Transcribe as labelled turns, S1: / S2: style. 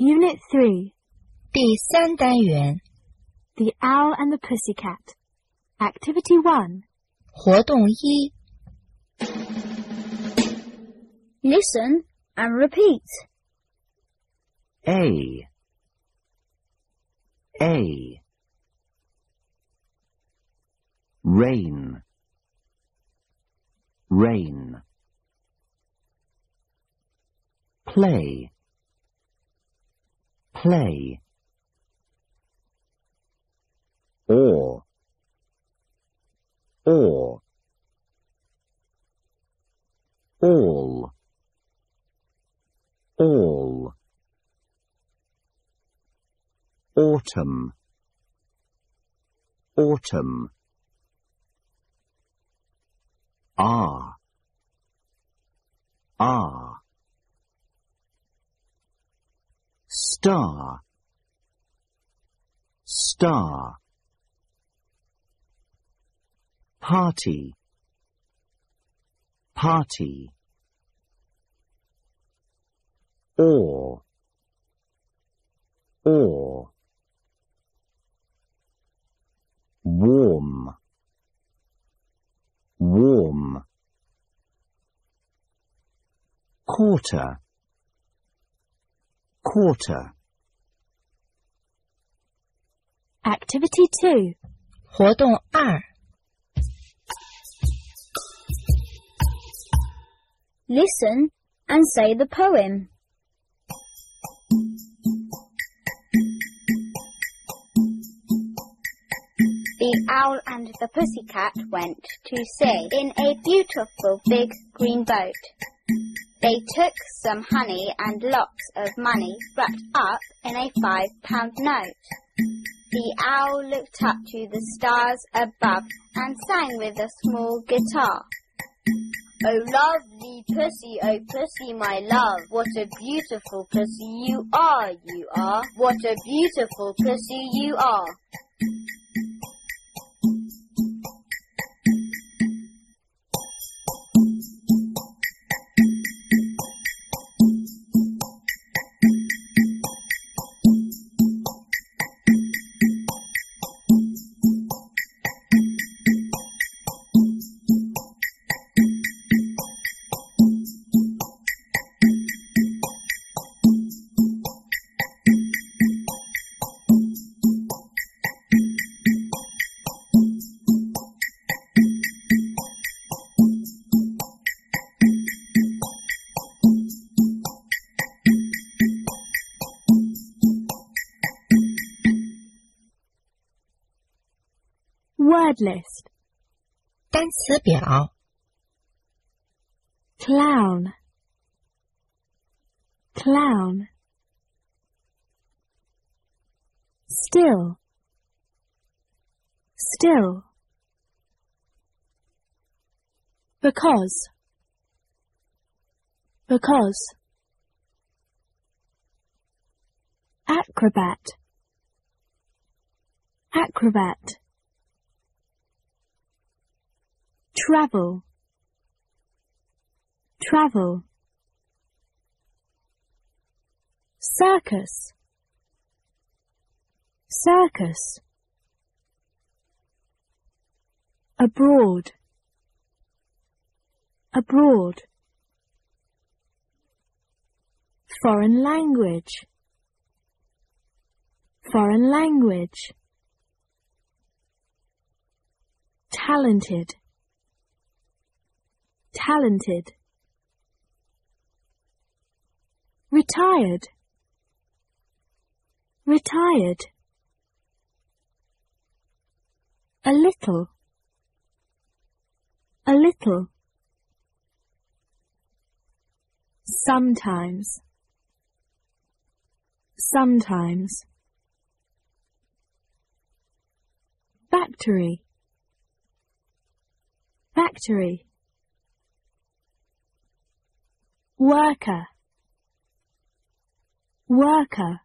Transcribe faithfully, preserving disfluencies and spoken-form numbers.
S1: Unit three.
S2: 第三单元
S1: The Owl and the Pussycat. Activity one.
S2: 活动一
S3: Listen and repeat.
S4: A A Rain Rain Play Play Or Or All All Autumn Autumn Ah Ah Star Star Party Party Or Or Warm Warm Quarter Quarter
S1: Activity two.
S2: 活动二
S3: Listen and say the poem.
S5: The owl and the pussycat went to sea in a beautiful big green boat. They took some honey and lots of money wrapped up in a five-pound note. The owl looked up to the stars above and sang with a small guitar. Oh, lovely pussy, oh, pussy, my love, what a beautiful pussy you are, you are. What a beautiful pussy you are.
S1: Word list.
S2: 单词表
S1: Clown Clown Still Still Because Because Acrobat Acrobat Travel Travel Circus Circus Abroad Abroad Foreign language Foreign language Talented Talented Retired Retired A little A little Sometimes Sometimes Factory Factory Worker Worker